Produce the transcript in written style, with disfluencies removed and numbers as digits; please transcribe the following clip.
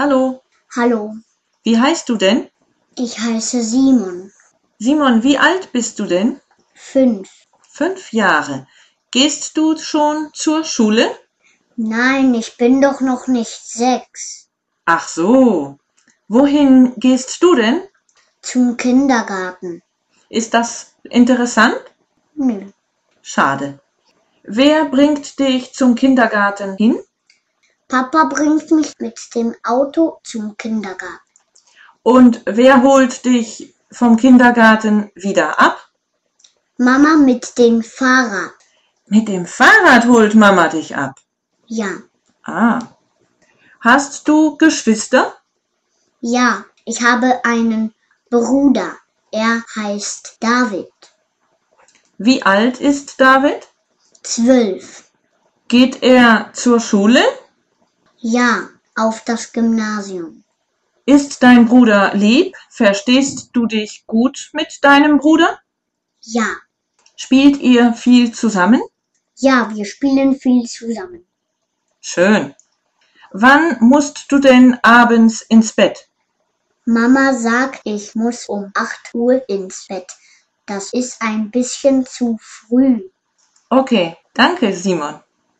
Hallo, Hallo, wie heißt du denn? ich heiße Simon. Simon, wie alt bist du denn? 5. 5 Jahre. Gehst du schon zur Schule? Nein, ich bin doch noch nicht 6. Ach so. Wohin gehst du denn? Zum Kindergarten. Ist das interessant? Nö. Schade. Wer bringt dich zum Kindergarten hin? Papa bringt mich mit dem Auto zum Kindergarten. Und wer holt dich vom Kindergarten wieder ab? Mama mit dem Fahrrad. Mit dem Fahrrad holt Mama dich ab. Ja. Ah. Hast du Geschwister? Ja, ich habe einen Bruder. Er heißt David. Wie alt ist David? 12. Geht er zur Schule? Ja, auf das Gymnasium. Ist dein Bruder lieb? Verstehst du dich gut mit deinem Bruder? Ja. Spielt ihr viel zusammen? Ja, wir spielen viel zusammen. Schön. Wann musst du denn abends ins Bett? Mama sagt, ich muss um 8 Uhr ins Bett. Das ist ein bisschen zu früh. Okay, danke, Simon.